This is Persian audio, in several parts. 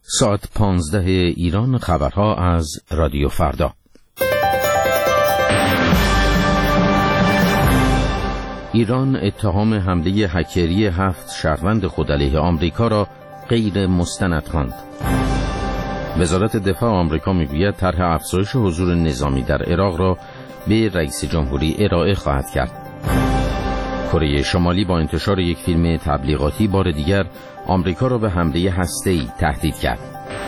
ساعت 15 ایران، خبرها از رادیو فردا. ایران اتهام حمله هکری 7 شهروند خود علیه آمریکا را غیر مستند خواند. وزارت دفاع آمریکا میگوید طرح افزایش حضور نظامی در عراق را به رئیس جمهوری ارائه خواهد کرد. کره شمالی با انتشار یک فیلم تبلیغاتی بار دیگر آمریکا را به حمله هسته‌ای تهدید کرد.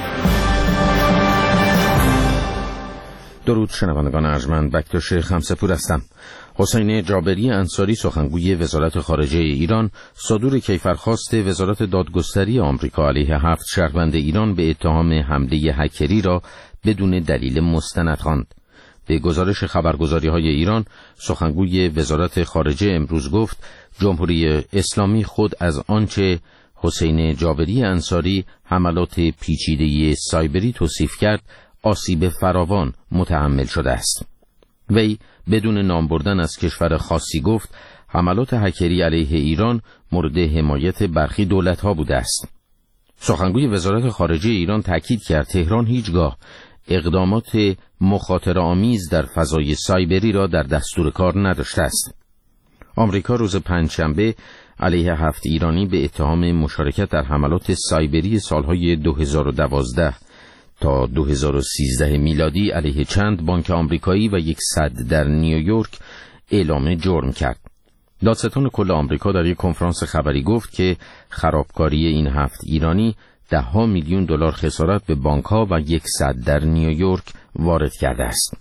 درود شنوندگان ارجمند، بکتاش خمسه‌پور هستم. حسین جابری انصاری، سخنگوی وزارت خارجه ایران، صدور کیفرخواست وزارت دادگستری آمریکا علیه 7 شهروند ایران به اتهام حمله هکری را بدون دلیل مستند خواند. به گزارش خبرگزاری‌های ایران، سخنگوی وزارت خارجه امروز گفت جمهوری اسلامی خود از آنچه حسین جابری انصاری حملات پیچیده سایبری توصیف کرد آسیب فراوان متحمل شده است. وی بدون نام بردن از کشور خاصی گفت حملات هکری علیه ایران مورد حمایت برخی دولت‌ها بوده است. سخنگوی وزارت خارجه ایران تاکید کرد تهران هیچگاه اقدامات مخاطره‌آمیز در فضای سایبری را در دستور کار نداشته است. آمریکا روز پنجشنبه علیه 7 ایرانی به اتهام مشارکت در حملات سایبری سالهای 2012 تا 2013 میلادی علیه چند بانک آمریکایی و یک سد در نیویورک اعلام جرم کرد. دادستان کل آمریکا در یک کنفرانس خبری گفت که خرابکاری این 7 ایرانی $10 میلیون خسارت به بانک‌ها و یک سد در نیویورک وارد کرده است.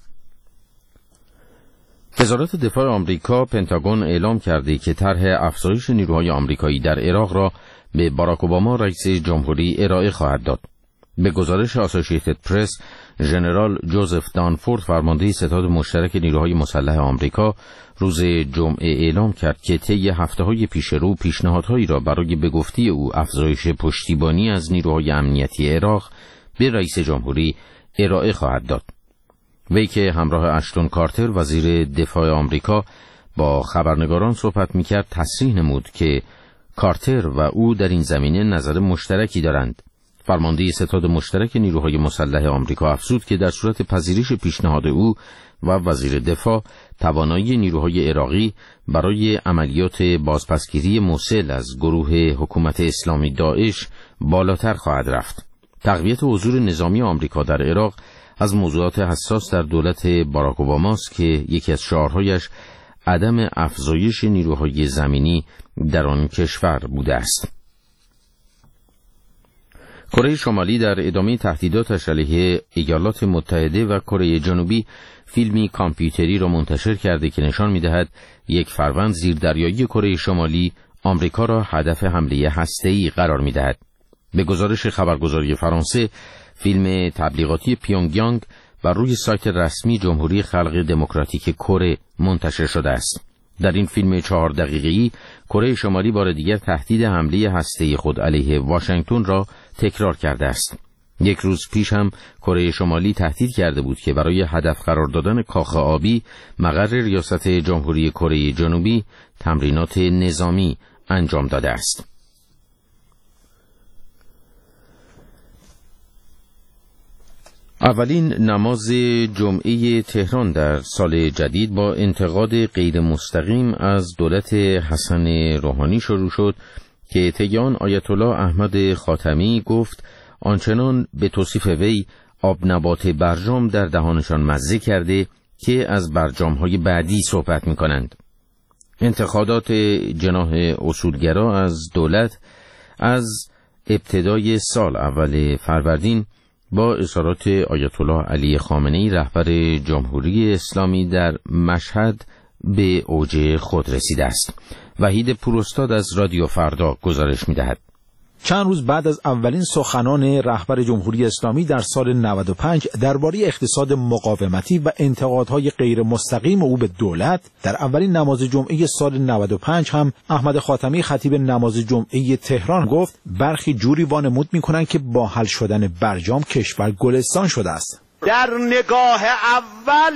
وزارت دفاع آمریکا پنتاگون اعلام کرده که طرح افزایش نیروهای آمریکایی در عراق را به باراک اوباما رئیس جمهوری ارائه خواهد داد. به گزارش آسوشییتد پرس، ژنرال جوزف دانفورد، فرمانده ستاد مشترک نیروهای مسلح آمریکا، روز جمعه اعلام کرد که طی هفته‌های پیشرو پیشنهادهایی را برای به گفته او افزایش پشتیبانی از نیروهای امنیتی عراق به رئیس جمهوری ارائه خواهد داد. وی که همراه اشتون کارتر وزیر دفاع آمریکا با خبرنگاران صحبت می‌کرد تصریح نمود که کارتر و او در این زمینه نظر مشترکی دارند. فرمانده ستاد مشترک نیروهای مسلح آمریکا افزود که در صورت پذیرش پیشنهاد او و وزیر دفاع توانایی نیروهای عراقی برای عملیات بازپسگیری موصل از گروه حکومت اسلامی داعش بالاتر خواهد رفت. تقویت حضور نظامی آمریکا در عراق از موضوعات حساس در دولت باراک اوباماست که یکی از شعارهایش عدم افزایش نیروهای زمینی در آن کشور بوده است. کره شمالی در ادامه تهدیداتش علیه ایالات متحده و کره جنوبی فیلمی کامپیوتری را منتشر کرده که نشان می‌دهد یک فروند زیردریایی کره شمالی آمریکا را هدف حمله هسته‌ای قرار می‌دهد. به گزارش خبرگزاری فرانسه، فیلم تبلیغاتی پیونگیانگ بر روی سایت رسمی جمهوری خلق دموکراتیک کره منتشر شده است. در این فیلم 4 دقیقه‌ای کره شمالی بار دیگر تهدید حمله هسته‌ای خود علیه واشنگتن را تکرار کرده است. یک روز پیش هم کره شمالی تهدید کرده بود که برای هدف قرار دادن کاخ آبی مقر ریاست جمهوری کره جنوبی تمرینات نظامی انجام داده است. اولین نماز جمعه تهران در سال جدید با انتقاد غیر مستقیم از دولت حسن روحانی شروع شد که طی آن آیت الله احمد خاتمی گفت آنچنان به توصیف وی آب نبات برجام در دهانشان مزه کرده که از برجام‌های بعدی صحبت می‌کنند. انتقادات جناح اصولگرا از دولت از ابتدای سال اول فروردین با اظهارات آیت الله علی خامنه‌ای رهبر جمهوری اسلامی در مشهد به اوج خود رسیده است. وحید پوراستاد از رادیو فردا گزارش می‌دهد. چند روز بعد از اولین سخنان رهبر جمهوری اسلامی در سال 95 درباره اقتصاد مقاومتی و انتقادهای غیر مستقیم او به دولت، در اولین نماز جمعه سال 95 هم احمد خاتمی خطیب نماز جمعه تهران گفت برخی جوری وانمود می‌کنند که با حل شدن برجام کشور گلستان شده است. در نگاه اول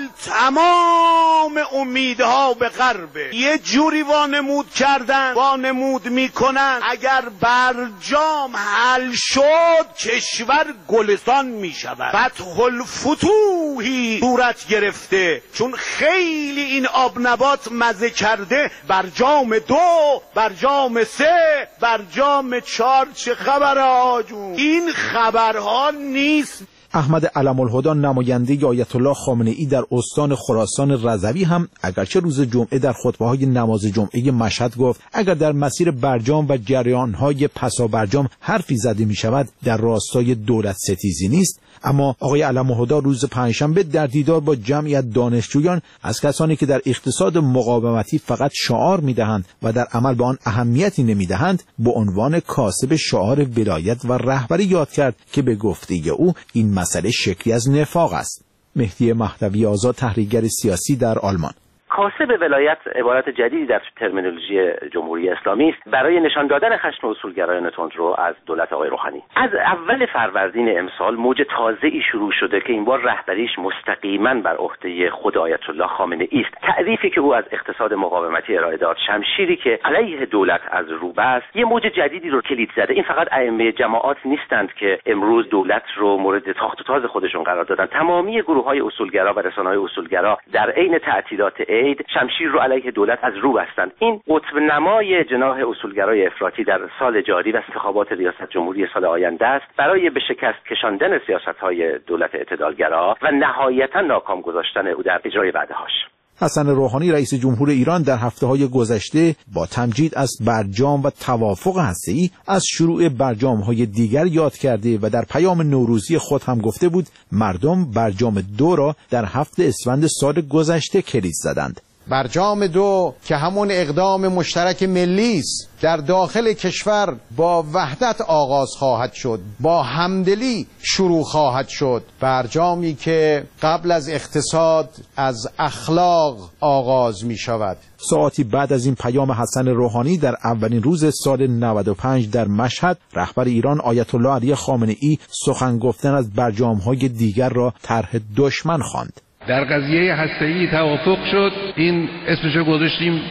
تمام امیدها به غربه، یه جوری وانمود کردن، وانمود میکنن اگر برجام حل شد کشور گلستان میشود. فتح الفتوحی صورت گرفته، چون خیلی این آب نبات مزه کرده. برجام 2، برجام 3، برجام 4. چه خبره آجون؟ این خبرها نیست. احمد علم الهدی نماینده آیت الله خامنه ای در استان خراسان رضوی هم اگرچه روز جمعه در خطبه‌های نماز جمعه مشهد گفت اگر در مسیر برجام و جریان‌های پسا برجام حرفی زده می‌شود در راستای دولت ستیزی نیست، اما آقای علم الهدی روز پنجشنبه در دیدار با جمعیت دانشجویان از کسانی که در اقتصاد مقاومتی فقط شعار می‌دهند و در عمل به آن اهمیتی نمی‌دهند به عنوان کاسب شعار ولایت و رهبری یاد کرد که به گفته او این مسئله شکلی از نفاق است. مهدی مهدوی آزاد، تحلیلگر سیاسی در آلمان: کاسب ولایت عبارت جدیدی در ترمینولوژی جمهوری اسلامی است برای نشان دادن خشم اصولگرایان تندرو از دولت آقای روحانی. از اول فروردین امسال موج تازه‌ای شروع شده که این بار رهبریش مستقیما بر عهده خود آیت الله خامنه ای است. تعریفی که او از اقتصاد مقاومتی ارائه داد، شمشیری که علیه دولت از رو بست، یه موج جدیدی رو کلید زده. این فقط ائمه جماعات نیستند که امروز دولت رو مورد تاخت و تاز خودشون قرار دادن. تمامی گروه‌های اصولگرا و رسانه‌های اصولگرا در عین تعطیلات شمشیر رو علیه دولت از رو بستند. این قطب نمای جناح اصولگرای افراطی در سال جاری و انتخابات ریاست جمهوری سال آینده است برای به شکست کشاندن سیاست‌های دولت اعتدالگرا و نهایتاً ناکام گذاشتن او در اجرای وعده‌هاش. حسن روحانی رئیس جمهور ایران در هفته‌های گذشته با تمجید از برجام و توافق هسته‌ای از شروع برجام‌های دیگر یاد کرده و در پیام نوروزی خود هم گفته بود مردم برجام 2 را در 7 اسفند سال گذشته کلید زدند. برجام 2 که همون اقدام مشترک ملی است در داخل کشور با وحدت آغاز خواهد شد، با همدلی شروع خواهد شد. برجامی که قبل از اقتصاد از اخلاق آغاز می شود. ساعتی بعد از این پیام حسن روحانی در اولین روز سال 95 در مشهد، رهبر ایران آیت الله علی خامنه ای سخن گفتن از برجام‌های دیگر را طرح دشمن خواند. در قضیه هسته‌ای توافق شد، این اسمشو گذاشتیم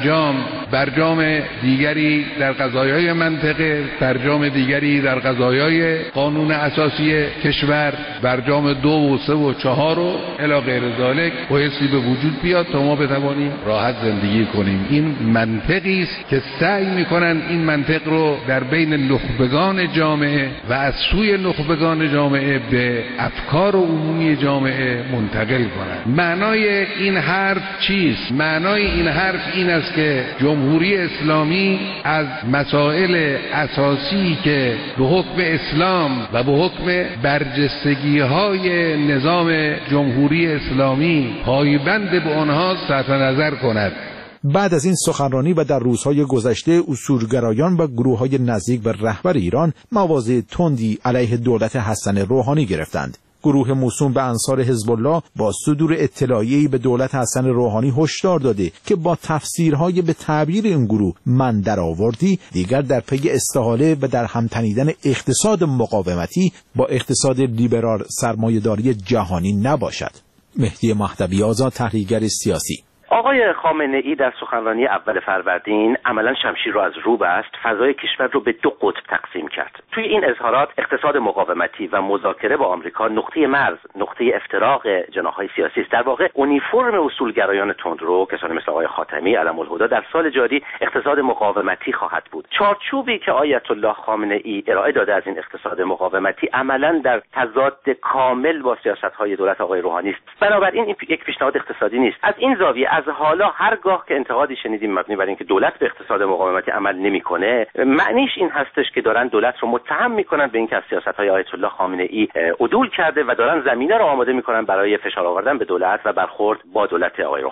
برجام دیگری در قضایای منطقه، برجام دیگری در قضایای قانون اساسی کشور، برجام 2 و 3 و 4 و الی غیر ذالک بایستی به وجود بیاد تا ما بتوانیم راحت زندگی کنیم. این منطقی است که سعی میکنن این منطق رو در بین نخبگان جامعه و از سوی نخبگان جامعه به افکار عمومی جامعه منتقل کنند. معنای این حرف چیست؟ معنای این حرف این است که جمهوری اسلامی از مسائل اساسی که به حکم اسلام و به حکم برجستگی‌های نظام جمهوری اسلامی پایبند به آنها صرف نظر کند. بعد از این سخنرانی و در روزهای گذشته اصولگرایان و گروه‌های نزدیک به رهبر ایران مواضع تندی علیه دولت حسن روحانی گرفتند. گروه موسوم به انصار حزب الله با صدور اطلاعیه‌ای به دولت حسن روحانی هشدار داده که با تفسیرهای به تعبیر این گروه من درآوردی دیگر در پی استحاله و در هم تنیدن اقتصاد مقاومتی با اقتصاد لیبرال سرمایه‌داری جهانی نباشد. مهدی مهدوی آزاد، تحلیلگر سیاسی: آقای خامنه ای در سخنرانی اول فروردین عملا شمشیر رو از رو بست، فضای کشور رو به 2 قطب تقسیم کرد. توی این اظهارات اقتصاد مقاومتی و مذاکره با آمریکا نقطه مرز، نقطه افتراق جناح‌های سیاسی است. در واقع اونیفرم اصولگرایان تندرو، کسانی مثل آقای خاتمی، علم الهدی در سال جاری اقتصاد مقاومتی خواهد بود. چارچوبی که آیت الله خامنه ای ارائه داده از این اقتصاد مقاومتی عملا در تضاد کامل با سیاست‌های دولت آقای روحانی است. بنابراین این یک پیشنهاد اقتصادی نیست. از این زاویه از حالا هرگاه که انتقادی شنیدیم مبنی بر اینکه دولت به اقتصاد مقاومتی عمل نمیکنه، معنیش این هستش که دارن دولت رو متهم میکنن به اینکه از سیاست‌های آیت الله خامنه ای عدول کرده و دارن زمینه رو آماده میکنن برای فشار آوردن به دولت و برخورد با دولت آقای روحانی.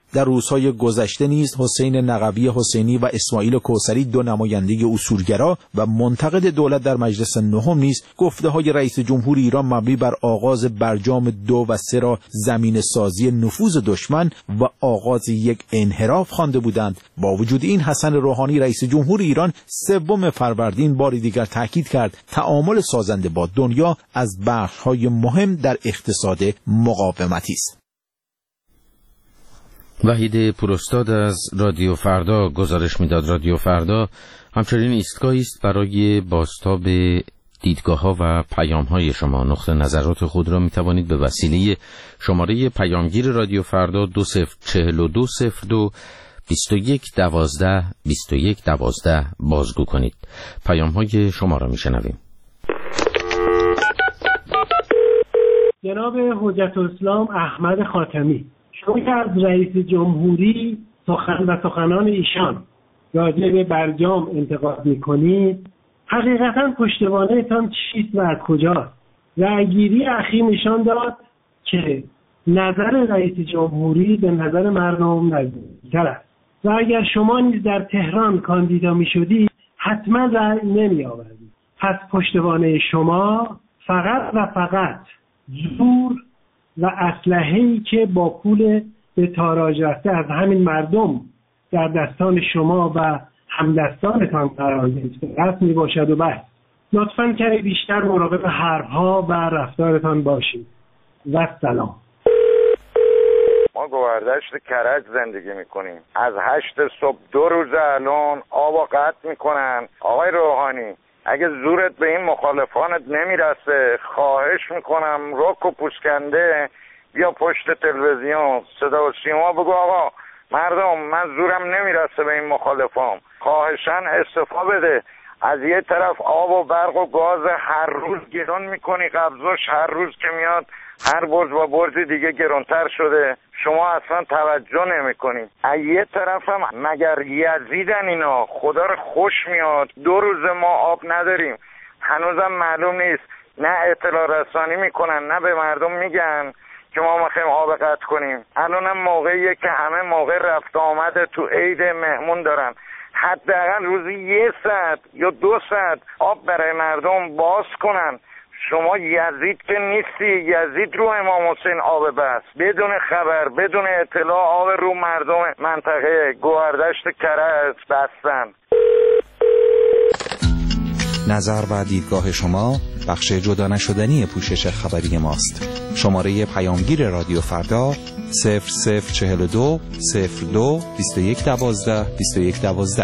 در روزهای گذشته نیز حسین نقوی حسینی و اسماعیل کوثری، دو نماینده اصولگرا و منتقد دولت در مجلس نهم نیز گفته‌های رئیس جمهور ایران مبنی بر آغاز برجام 2 و 3 را زمین سازی نفوذ دشمن و آغاز یک انحراف خوانده بودند. با وجود این، حسن روحانی رئیس جمهور ایران 3 فروردین بار دیگر تاکید کرد تعامل سازنده با دنیا از بخش‌های مهم در اقتصاد مقاومتی است. وحید پوراستاد از رادیو فردا گزارش میداد. رادیو فردا همچنین ایستگاهی است برای بازتاب دیدگاه‌ها و پیام‌های شما. نقطه نظرات خود را می‌توانید به وسیله شماره پیامگیر رادیو فردا 204202 2112 2112 بازگو کنید. پیام‌های شما را می‌شنویم. جناب حجت الاسلام احمد خاتمی، شما که از رئیس جمهوری سخنان ایشان راجع به برجام انتقاد می‌کنید، حقیقتاً پشتوانه‌تان چیست و از کجاست؟ رأیگیری اخیر نشان داد که نظر رئیس جمهوری به نظر مردم نزدیک‌تر است و اگر شما نیز در تهران کاندیدا می‌شدید حتما رأی نمی‌آوردید. پس پشتوانه شما فقط و فقط زور و اسلحه‌ای که با پول به تاراج رفته از همین مردم در دستان شما و همدستانتان قرار گرفته است میباشد و بس. لطفاً کمی بیشتر مراقب حرفها و رفتارتان باشید. و سلام. ما گوهردشت کرج زندگی میکنیم. از 8 صبح 2 روز الان آب قطع میکنن. آقای روحانی، اگه زورت به این مخالفانت نمیرسه، خواهش میکنم رک و پوسکنده بیا پشت تلویزیون صدا و سیما بگو آقا مردم من زورم نمیرسه به این مخالفام، خواهشاً استعفا بده. از یه طرف آب و برق و گاز هر روز گران میکنی، قبضش هر روز که میاد هر برج و برج دیگه گرانتر شده، شما اصلا توجه نمیکنی. از یه طرف هم مگر یزیدن اینا، خدا رو خوش میاد 2 روز ما آب نداریم، هنوزم معلوم نیست، نه اطلاع رسانی میکنن نه به مردم میگن که ما میخوایم آب قطع کنیم. الانم موقعیه که همه موقع رفت آمد تو عید مهمون دارن، حداقل روزی 1 ساعت یا 2 ساعت آب برای مردم باز کنن. شما یزید که نیستی، یزید رو امام حسین آب بس، بدون خبر بدون اطلاع آب رو مردم منطقه گوهردشت کرج بستن. نظر و دیدگاه شما بخش جدا نشدنی پوشش خبری ماست. شماره پیامگیر رادیو فردا 0042 02 2112 2112.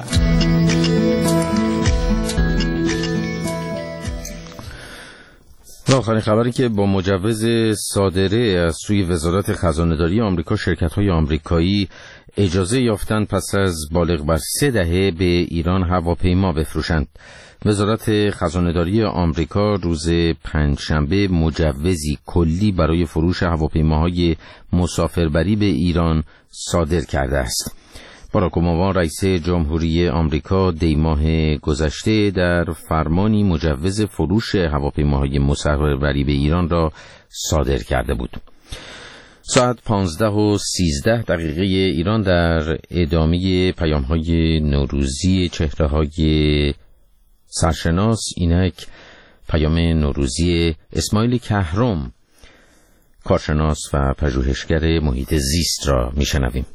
آخرین خبری که با مجوز صادره از سوی وزارت خزانه‌داری آمریکا، شرکت‌های آمریکایی اجازه یافتند پس از بالغ بر 3 دهه به ایران هواپیما بفروشند. وزارت خزانه‌داری آمریکا روز پنجشنبه مجوزی کلی برای فروش هواپیماهای مسافربری به ایران صادر کرده است. باراک اوباما رئیس جمهوری آمریکا دی ماه گذشته در فرمانی مجوز فروش هواپیماهای مسافربری به ایران را صادر کرده بود. ساعت 15:13 ایران در ادامه پیام‌های نوروزی چهره‌های سرشناس، اینک پیام نوروزی اسماعیل کهرم، کارشناس و پژوهشگر محیط زیست را میشنویم.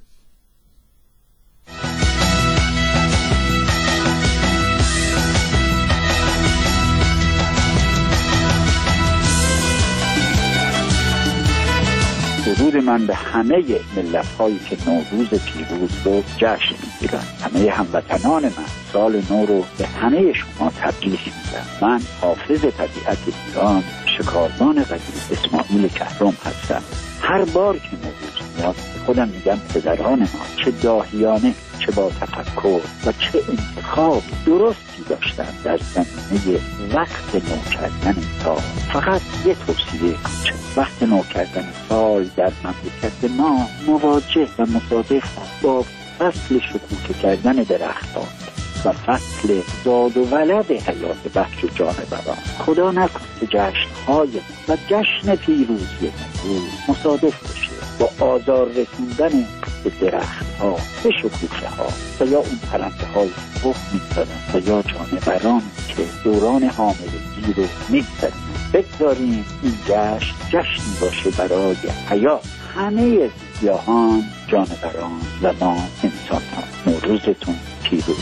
درود من به همه ملت‌هایی که نوروز پیروز رو جشن می‌گیرن. همه هموطنان من سال نو رو به همه شما تبریک میگم. من حافظ طبیعت ایران، شکاربان قدیم اسماعیل کهرم هستم. هر بار که نوروز میاد خودم میگم پدران ما چه داهیانه، چه با تفکر و چه انتخاب درستی داشتن در زمینه وقت نو کردن سال. فقط یه توصیه کوچک: وقت نو کردن سال در مملکت ما مواجه و مصادف با فصل شکوفه کردن درختان و فصل زاد و ولد حیات بخش جانوران. خدا نکن که جشن‌های و جشن پیروزی نوروز مصادف بشه با آزار رسوندن به درخت‌ها، به شکوفه‌ها و یا اون پرنده‌های رخ می‌زدن و یا جانوران که دوران حاملگی رو می‌گذرونن. بگذاریم این جشنی باشه برای حیات همه گیاهان، جانوران و ما انسان‌ها. نوروزتون پیروز.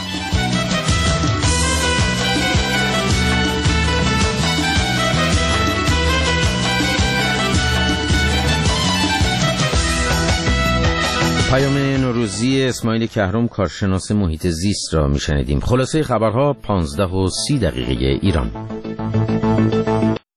پیام نوروزی اسماعیل کهرم، کارشناس محیط زیست را میشنیدیم. خلاصه خبرها 15:30 ایران.